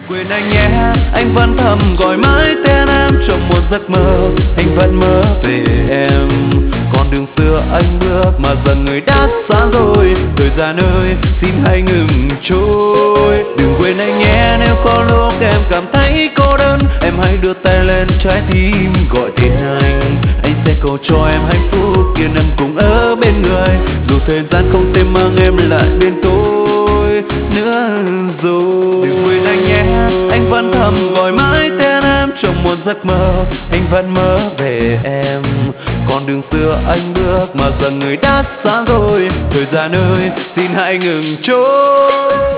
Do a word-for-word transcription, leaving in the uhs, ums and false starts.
quên anh nhé, anh vẫn thầm gọi mãi tên em trong một giấc mơ. Anh vẫn mơ về em, con đường xưa anh bước mà giờ người đã xa rồi. Thời gian ơi xin hãy ngừng trôi, đừng quên anh nhé. Nếu có lúc em cảm thấy cô đơn, em hãy đưa tay lên trái tim gọi tên anh. Anh sẽ cầu cho em hạnh phúc yên em cùng ở bên người, dù thời gian không thể mang em lại bên tôi nữa rồi. Đừng quên anh nhé, anh vẫn thầm gọi mãi tên em trong một giấc mơ. Anh vẫn mơ về em, con đường xưa anh bước mà giờ người đã xa rồi. Thời gian ơi xin hãy ngừng trôi.